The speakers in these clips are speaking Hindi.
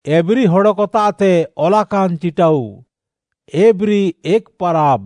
एबरी हड़कताते ओलाकान चिटाऊ एबरी एक पराब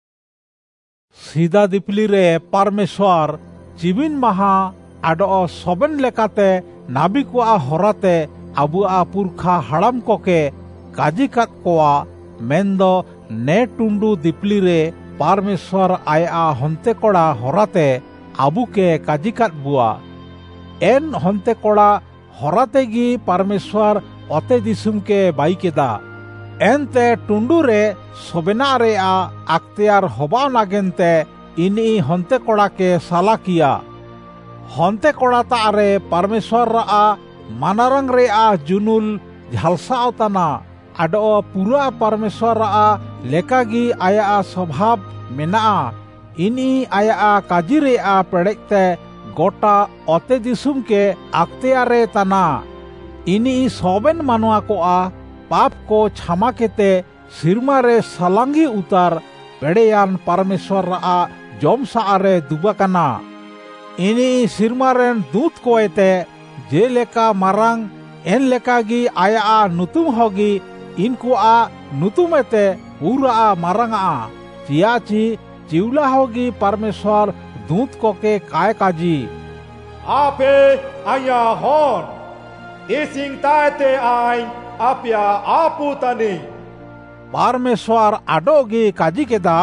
सीधा दिपली रे परमेश्वर चिबिन महा आडो सबन लेकाते नाबिकुआ होराते आबुआ पुरखा हड़ाम कोके काजिकात कोआ मेंदो ने टुंडू दिपली रे परमेश्वर आया हंते कोड़ा होराते आबू के काजिकात बुआ एन हंते कोड़ा होराते गी परमेश्वर ओते दिसुम के बाइकेदा एनते टुंडू रे सोबेना रे अख्तियार होबा नागेनते इनी हंते कोड़ा के साला किया हंते कोड़ा तारे परमेश्वर रा मानारंग रे जुनुल झालसा तना आडो पूरा परमेश्वर रा लेकागी आया स्वभाव मेना इनी आया काजी रे पेड़ेते गोटा ओते दिसुम के अख्तियारे तना इनी सोबेन मानवा को पाप को क्षमा केते सिरमा रे सलांगी उतार पेड़ेयान परमेश्वर रा जमसा रे दुबाकाना इनी सिरमा रेन दूत को एते जे लेका मारांग एन लेकागी आया नुतुम होगी इनको नुतुम एते पूरा मारांगा चियाची चिवला होगी परमेश्वर दूत को के काय काजी आपे आया होन देसिंग ताते आई आप्या आपू तनी परमेश्वर आडोगी काजी केदा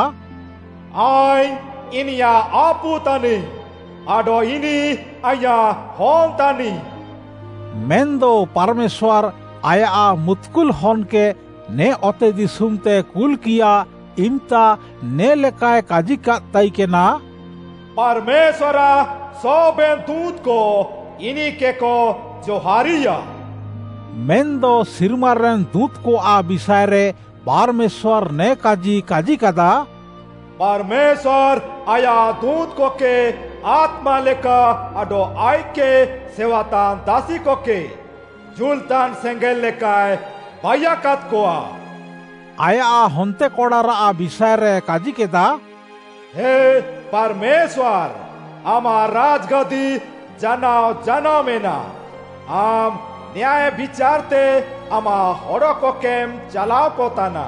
आई इनिया आपू तनी आडो इनी आया होन तनी मेंदो परमेश्वर आया मुत्कुल होन के ने ओते दिसुमते कुल किया इमता ने लेकाय काजी का तई के ना परमेश्वरा सोबेन दूत को इनी के को जोहारिया मेंदो सिरमारन दूत को बिसारे परमेश्वर ने काजी कदा परमेश्वर आया दूत को के आत्मा लेका अडो आई के सेवातान दासी को के जुलतान सेंगेल लेकाय बाया कत को आया हंते कोड़ा रा बिसारे काजी केदा हे परमेश्वर आमा राजगदी जनाव जनाव मेना आम न्याय विचारते आमा हड़ो को केम चलाव को ताना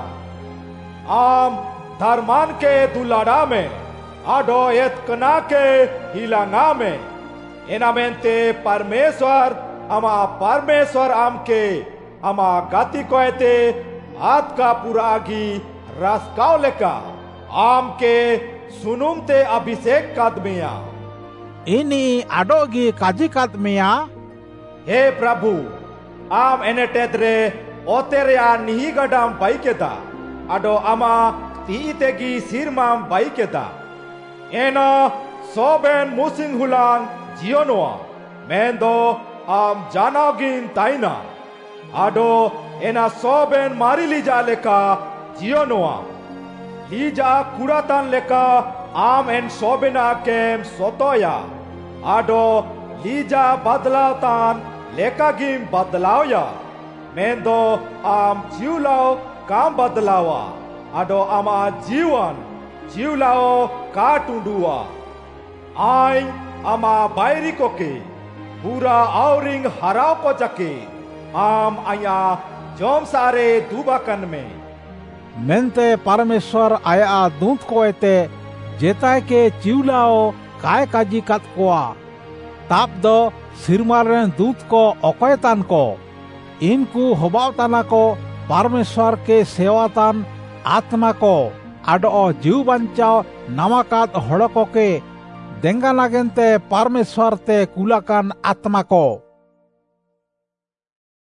आम धर्मान के दुलाड़ा में आडो एत कना के हिलांगा में एनामेंते परमेश्वर आमा परमेश्वर आम के आमा गाती को एते हाथ का पुरागी रसकाव लेका आम के सुनुमते अभिषेक कादमिया इनी आडोगी काजी कादमिया हे प्रभु आम एने टेद्रे ओतेरिया निही गडाम बाइकेदा आडो आमा तीतेगी सिरमाम बाइकेदा एना सोबेन मुसिंग हुलांग जियोनोआ मेंदो आम जानागिन ताइना आडो एना सोबेन मारी लीजा लेका जियोनोआ लीजा कुड़ातान लेका आम एन सोबेना केम सोतोया आडो लीजा बदलावतान लेका गिम बदलावया मेंदो आम जिवलाओ काम बदलावा आडो आमा जीवन जिवलाओ का टुंडुआ आई आमा बायरी को के पूरा आवरिंग हराव को जके आम आया जोम सारे दुबाकन में मेंते परमेश्वर आया दूत को एते जेताय के चिवलाओ काय काजी कात कोआ ताप दो सिरमारन दूत को अकयतान को इनको होबावताना को परमेश्वर के सेवातान आत्मा को आडो जीव बंचाओ नामाकात हड़को के देंगा नागेनते परमेश्वर ते कुलाकान आत्मा को